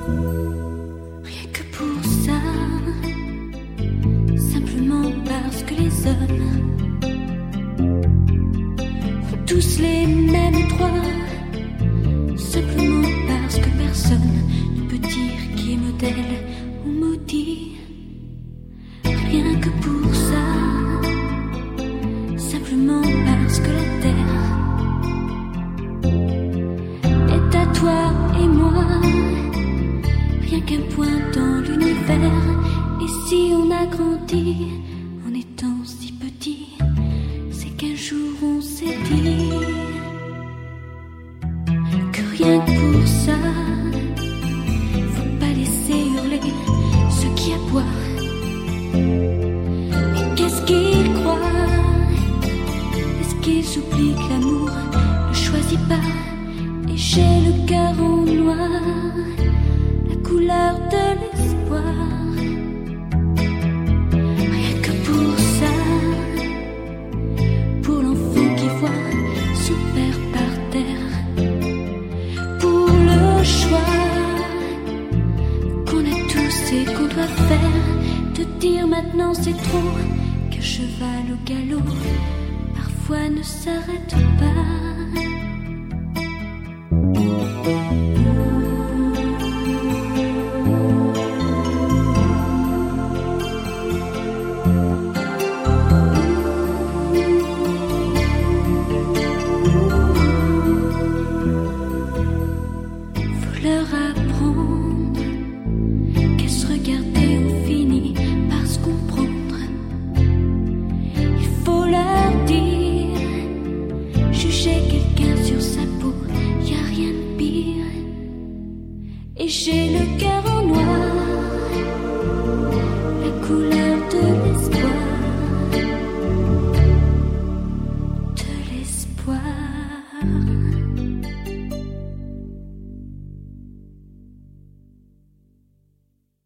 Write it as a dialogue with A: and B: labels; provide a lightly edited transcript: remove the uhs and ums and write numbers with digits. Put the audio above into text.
A: Rien que pour ça, simplement parce que les hommes ont tous les mêmes droits, simplement parce que personne ne peut dire qui est modèle ou maudit. Rien que pour ça, simplement parce que la terre est à toi et moi, rien qu'un point dans l'univers. Et si on a grandi en étant si petit, c'est qu'un jour on s'est dit que rien que pour ça, faut pas laisser hurler ceux qui aboient. Mais qu'est-ce qu'ils croient? Est-ce qu'ils oublient que l'amour ne choisit pas? Et j'ai le cœur en noir, la couleur de l'espoir. Rien que pour ça, pour l'enfant qui voit son père par terre, pour le choix qu'on a tous et qu'on doit faire, de dire maintenant c'est trop, qu'un cheval au galop parfois ne s'arrête pas.